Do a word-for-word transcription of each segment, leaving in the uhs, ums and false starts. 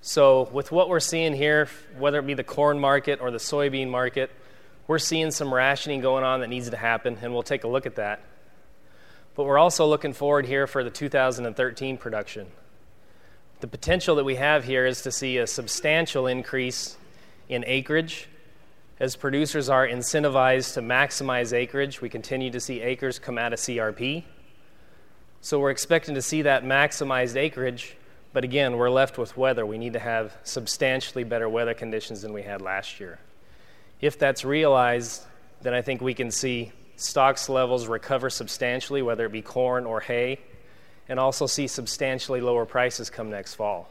So with what we're seeing here, whether it be the corn market or the soybean market, we're seeing some rationing going on that needs to happen, and we'll take a look at that. But we're also looking forward here for the two thousand thirteen production. The potential that we have here is to see a substantial increase in acreage. As producers are incentivized to maximize acreage, we continue to see acres come out of C R P. So we're expecting to see that maximized acreage, but again, we're left with weather. We need to have substantially better weather conditions than we had last year. If that's realized, then I think we can see stocks levels recover substantially, whether it be corn or hay, and also see substantially lower prices come next fall.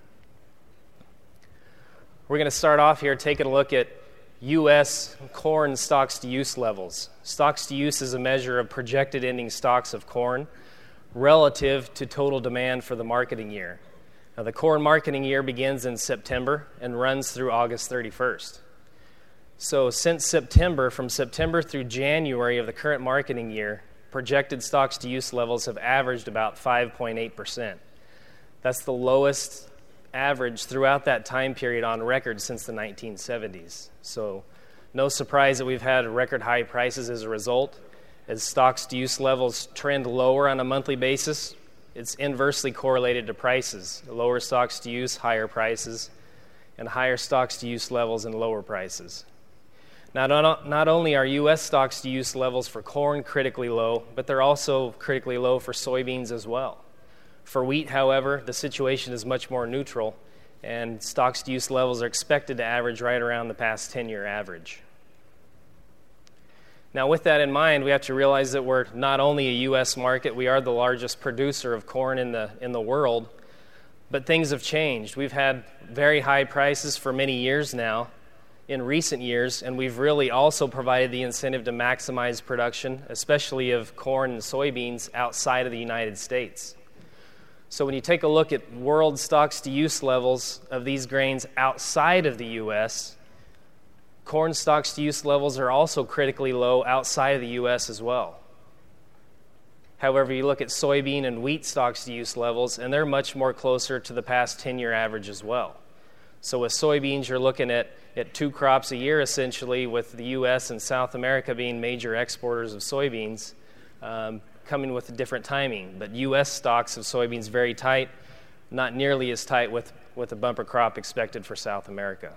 We're going to start off here taking a look at U S corn stocks-to-use levels. Stocks-to-use is a measure of projected ending stocks of corn relative to total demand for the marketing year. Now, the corn marketing year begins in September and runs through August thirty-first. So since September, from September through January of the current marketing year, projected stocks-to-use levels have averaged about five point eight percent. That's the lowest average throughout that time period on record since the nineteen seventies. So no surprise that we've had record high prices as a result. As stocks-to-use levels trend lower on a monthly basis, it's inversely correlated to prices. Lower stocks-to-use, higher prices, and higher stocks-to-use levels and lower prices. Now, not, not only are U S stocks-to-use levels for corn critically low, but they're also critically low for soybeans as well. For wheat, however, the situation is much more neutral, and stocks-to-use levels are expected to average right around the past ten-year average. Now, with that in mind, we have to realize that we're not only a U S market, we are the largest producer of corn in the in the world, but things have changed. We've had very high prices for many years now, in recent years, and we've really also provided the incentive to maximize production, especially of corn and soybeans outside of the United States. So when you take a look at world stocks-to-use levels of these grains outside of the U S, corn stocks-to-use levels are also critically low outside of the U S as well. However, you look at soybean and wheat stocks-to-use levels, and they're much more closer to the past ten-year average as well. So with soybeans, you're looking at, at two crops a year, essentially, with the U S and South America being major exporters of soybeans, um, coming with a different timing. But U S stocks of soybeans very tight, not nearly as tight with, with a bumper crop expected for South America.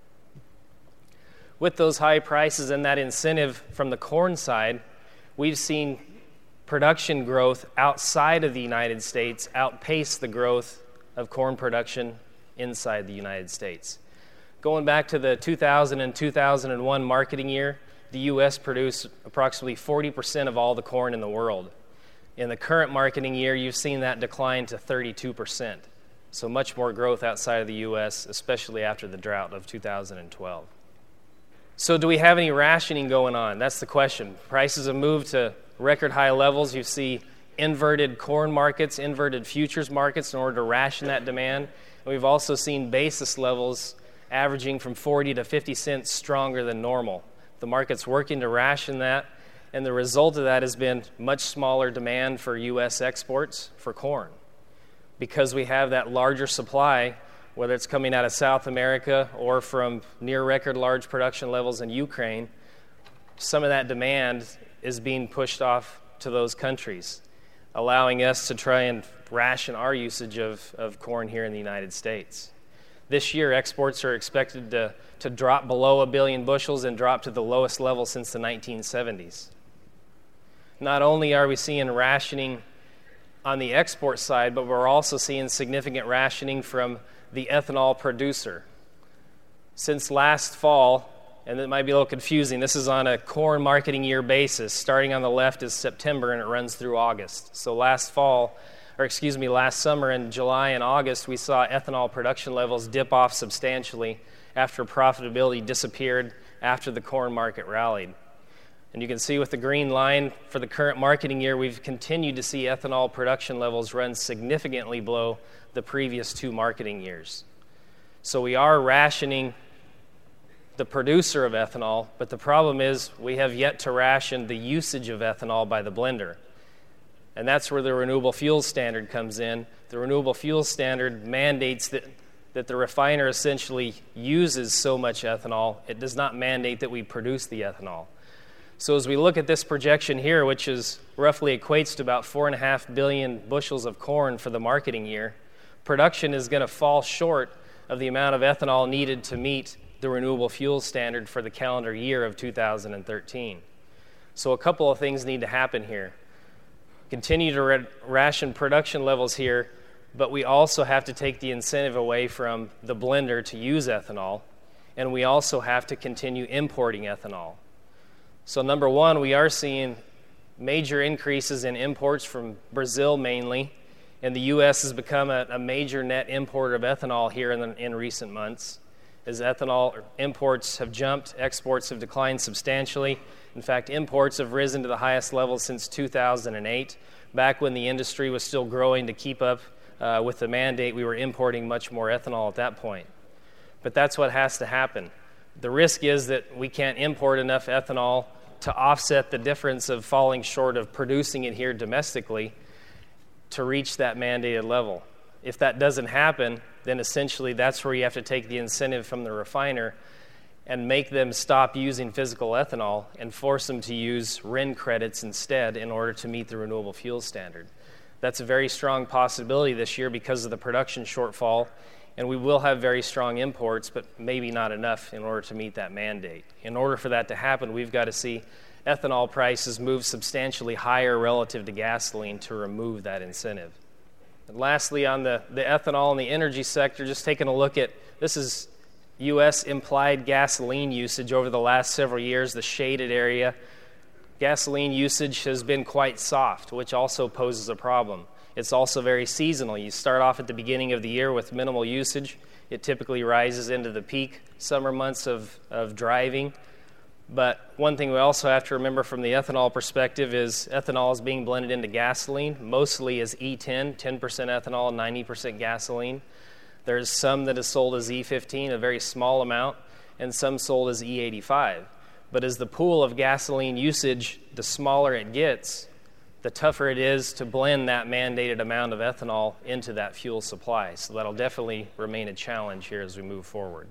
With those high prices and that incentive from the corn side, we've seen production growth outside of the United States outpace the growth of corn production inside the United States. Going back to the two thousand and two thousand one marketing year, the U S produced approximately forty percent of all the corn in the world. In the current marketing year, you've seen that decline to thirty-two percent. So much more growth outside of the U S, especially after the drought of two thousand twelve. So do we have any rationing going on? That's the question. Prices have moved to record high levels. You see inverted corn markets, inverted futures markets in order to ration that demand. And we've also seen basis levels averaging from forty to fifty cents stronger than normal. The market's working to ration that, and the result of that has been much smaller demand for U S exports for corn. Because we have that larger supply, whether it's coming out of South America or from near record large production levels in Ukraine, some of that demand is being pushed off to those countries, allowing us to try and ration our usage of, of corn here in the United States. This year, exports are expected to, to drop below a billion bushels and drop to the lowest level since the nineteen seventies. Not only are we seeing rationing on the export side, but we're also seeing significant rationing from the ethanol producer. Since last fall, and it might be a little confusing, this is on a corn marketing year basis. Starting on the left is September and it runs through August. So last fall, or excuse me, last summer in July and August, we saw ethanol production levels dip off substantially after profitability disappeared after the corn market rallied. And you can see with the green line for the current marketing year, we've continued to see ethanol production levels run significantly below the previous two marketing years. So we are rationing the producer of ethanol, but the problem is we have yet to ration the usage of ethanol by the blender. And that's where the renewable fuels standard comes in. The renewable fuels standard mandates that, that the refiner essentially uses so much ethanol. It does not mandate that we produce the ethanol. So as we look at this projection here, which is roughly equates to about four and a half billion bushels of corn for the marketing year, production is going to fall short of the amount of ethanol needed to meet the renewable fuel standard for the calendar year of two thousand thirteen. So a couple of things need to happen here. Continue to ra- ration production levels here, but we also have to take the incentive away from the blender to use ethanol, and we also have to continue importing ethanol. So number one, we are seeing major increases in imports from Brazil mainly, and the U S has become a, a major net importer of ethanol here in, the, in recent months. As ethanol imports have jumped, exports have declined substantially. In fact, imports have risen to the highest level since two thousand eight. Back when the industry was still growing to keep up uh, with the mandate, we were importing much more ethanol at that point. But that's what has to happen. The risk is that we can't import enough ethanol to offset the difference of falling short of producing it here domestically to reach that mandated level. If that doesn't happen, then essentially that's where you have to take the incentive from the refiner and make them stop using physical ethanol and force them to use R I N credits instead in order to meet the renewable fuel standard. That's a very strong possibility this year because of the production shortfall, and we will have very strong imports, but maybe not enough in order to meet that mandate. In order for that to happen, we've got to see ethanol prices move substantially higher relative to gasoline to remove that incentive. And lastly, on the, the ethanol and the energy sector, just taking a look at, this is U S implied gasoline usage over the last several years, the shaded area. Gasoline usage has been quite soft, which also poses a problem. It's also very seasonal. You start off at the beginning of the year with minimal usage. It typically rises into the peak summer months of, of driving. But one thing we also have to remember from the ethanol perspective is ethanol is being blended into gasoline, mostly as E ten, ten percent ethanol, ninety percent gasoline. There's some that is sold as E fifteen, a very small amount, and some sold as E eighty-five. But as the pool of gasoline usage, the smaller it gets, the tougher it is to blend that mandated amount of ethanol into that fuel supply. So that'll definitely remain a challenge here as we move forward.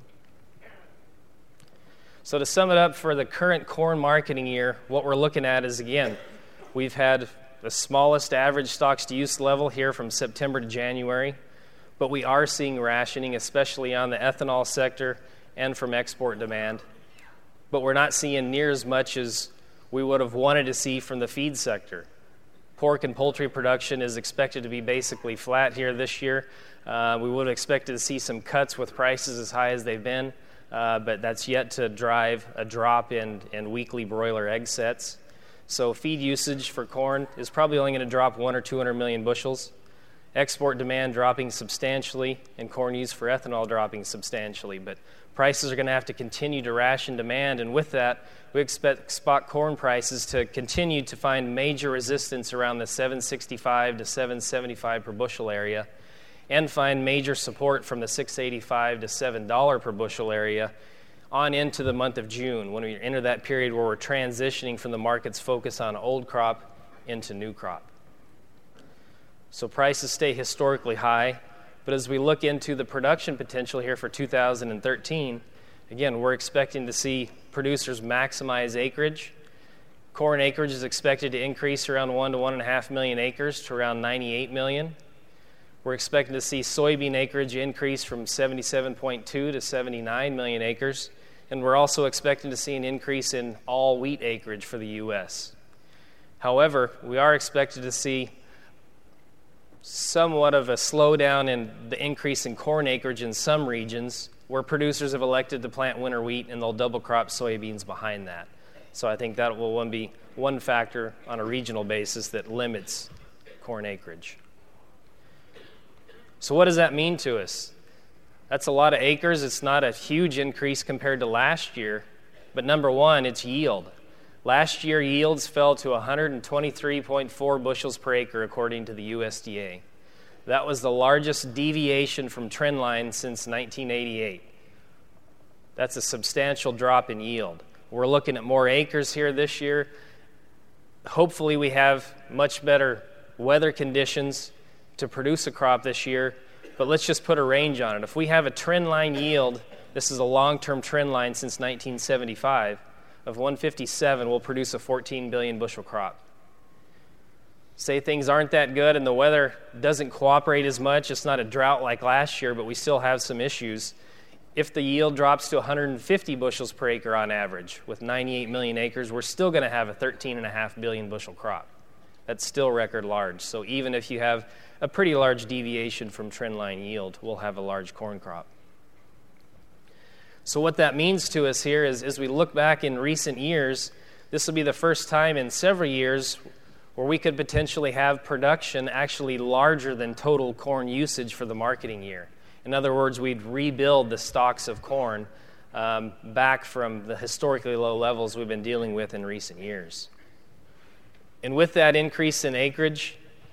So to sum it up, for the current corn marketing year, what we're looking at is, again, we've had the smallest average stocks-to-use level here from September to January, but we are seeing rationing, especially on the ethanol sector and from export demand. But we're not seeing near as much as we would have wanted to see from the feed sector. Pork and poultry production is expected to be basically flat here this year. Uh, we would have expected to see some cuts with prices as high as they've been, uh, but that's yet to drive a drop in, in weekly broiler egg sets. So feed usage for corn is probably only going to drop one or two hundred million bushels. Export demand dropping substantially, and corn use for ethanol dropping substantially. But prices are going to have to continue to ration demand, and with that, we expect spot corn prices to continue to find major resistance around the seven sixty-five to seven seventy-five per bushel area, and find major support from the six eighty-five to seven dollars per bushel area on into the month of June, when we enter that period where we're transitioning from the market's focus on old crop into new crop. So prices stay historically high, but as we look into the production potential here for two thousand thirteen, again, we're expecting to see producers maximize acreage. Corn acreage is expected to increase around one to one and a half million acres to around ninety-eight million. We're expecting to see soybean acreage increase from seventy-seven point two to seventy-nine million acres, and we're also expecting to see an increase in all wheat acreage for the U S. However, we are expected to see somewhat of a slowdown in the increase in corn acreage in some regions where producers have elected to plant winter wheat, and they'll double crop soybeans behind that. So I think that will be one factor on a regional basis that limits corn acreage. So what does that mean to us? That's a lot of acres. It's not a huge increase compared to last year, but number one, it's yield. Last year, yields fell to one hundred twenty-three point four bushels per acre, according to the U S D A. That was the largest deviation from trend line since nineteen eighty-eight. That's a substantial drop in yield. We're looking at more acres here this year. Hopefully, we have much better weather conditions to produce a crop this year, but let's just put a range on it. If we have a trend line yield, this is a long-term trend line since nineteen seventy-five, of one fifty-seven, we'll produce a fourteen billion bushel crop. Say things aren't that good and the weather doesn't cooperate as much, it's not a drought like last year, but we still have some issues. If the yield drops to one hundred fifty bushels per acre on average, with ninety-eight million acres, we're still going to have a thirteen point five billion bushel crop. That's still record large. So even if you have a pretty large deviation from trend line yield, we'll have a large corn crop. So what that means to us here is, as we look back in recent years, this will be the first time in several years where we could potentially have production actually larger than total corn usage for the marketing year. In other words, we'd rebuild the stocks of corn um, back from the historically low levels we've been dealing with in recent years. And with that increase in acreage,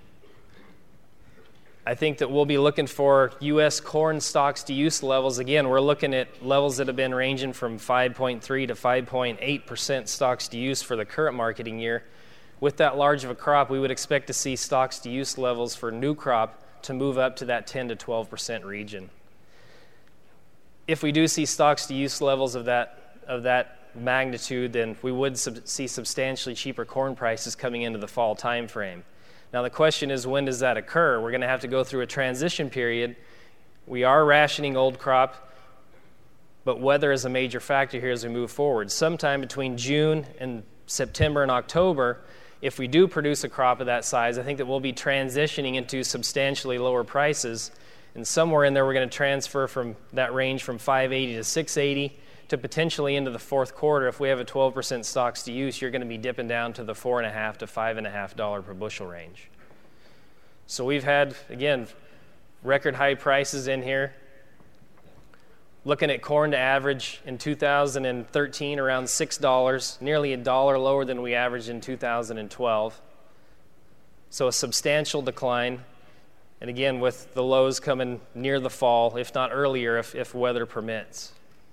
I think that we'll be looking for U S corn stocks to use levels. Again, we're looking at levels that have been ranging from five point three to five point eight percent stocks to use for the current marketing year. With that large of a crop, we would expect to see stocks to use levels for new crop to move up to that ten to twelve percent region. If we do see stocks to use levels of that, of that magnitude, then we would sub- see substantially cheaper corn prices coming into the fall time frame. Now the question is, when does that occur? We're going to have to go through a transition period. We are rationing old crop, but weather is a major factor here as we move forward. Sometime between June and September and October, if we do produce a crop of that size, I think that we'll be transitioning into substantially lower prices. And somewhere in there, we're going to transfer from that range from five eighty to six eighty to potentially into the fourth quarter. If we have a twelve percent stocks to use, you're going to be dipping down to the four and a half to five and a half dollar per bushel range. So we've had, again, record high prices in here. Looking at corn to average in two thousand thirteen around six dollars, nearly a dollar lower than we averaged in two thousand twelve. So a substantial decline. And again, with the lows coming near the fall, if not earlier, if, if weather permits.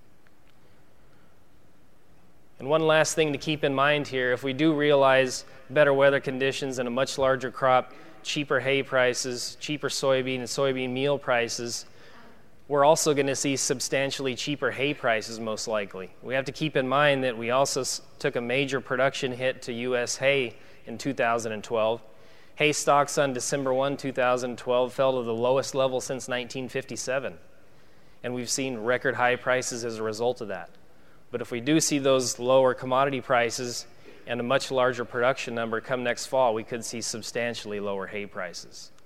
And one last thing to keep in mind here, if we do realize better weather conditions and a much larger crop, cheaper hay prices, cheaper soybean and soybean meal prices, we're also going to see substantially cheaper hay prices most likely. We have to keep in mind that we also s- took a major production hit to U S hay in two thousand twelve. Hay stocks on December first, two thousand twelve fell to the lowest level since nineteen fifty-seven. And we've seen record high prices as a result of that. But if we do see those lower commodity prices and a much larger production number come next fall, we could see substantially lower hay prices.